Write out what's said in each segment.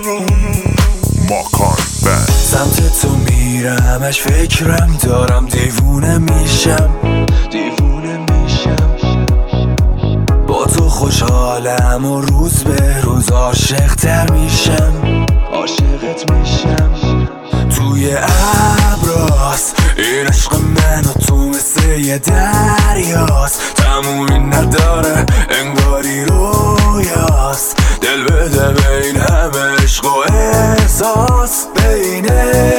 ماکان بند. سمت تو میرمش فکرم دارم دیوونه میشم با تو خوشحالم و روز به روز عاشق تر میشم توی ابراست این عشق من و تو مثل یه دریاست تمومی نداره انگاری رویاست دل بده به این همه عشق و احساس به این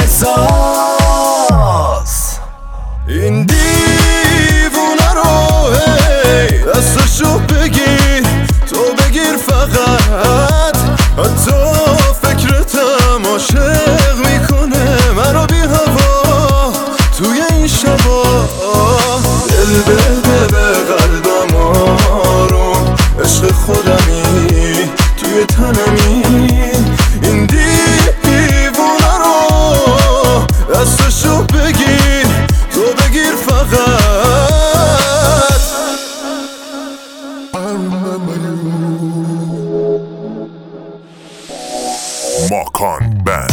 احساس این دیوونه رو هی دستشو بگیر تو بگیر فقط حتی فکرتم عاشق میکنه منو بی هوا توی این شبا دل بده به قلبم آروم عشق خودمی توی تنمی این دیوونه رو دستشو بگیر تو بگیر فقط ماکان بند.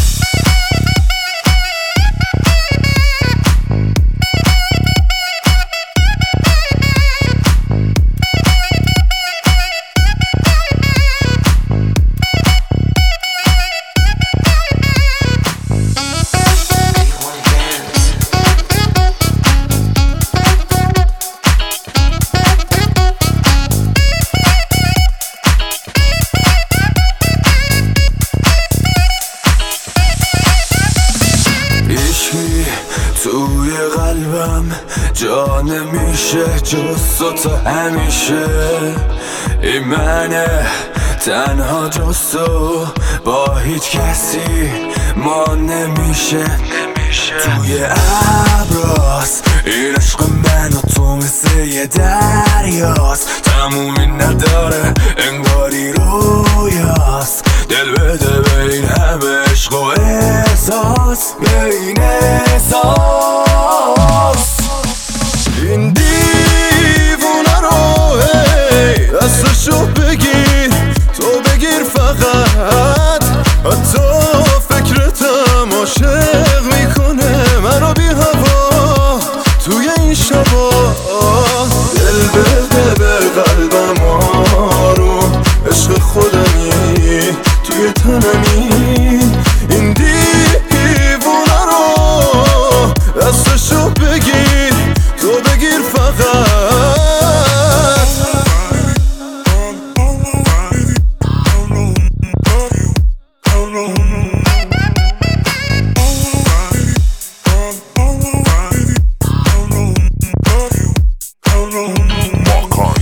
توی قلبم جا نمیشه جز تو همیشه این منه تنها جز تو با هیچ کسی ما نمیشه توی ابراست این عشق من و تو مثل یه دریاست تمومی نداره انگاری رویاست دل بده به این همه عشق و احساس به این احساس این دیوونه رو هی دستشو بگیر تو بگیر فقط حتی فکرتم عاشق میکنه منو بی هوا توی این شبا دل بده به قلبم آروم عشق خودمی توی تنمی این دیوونه رو دستشو بگیر تو بگیر فقط ماکان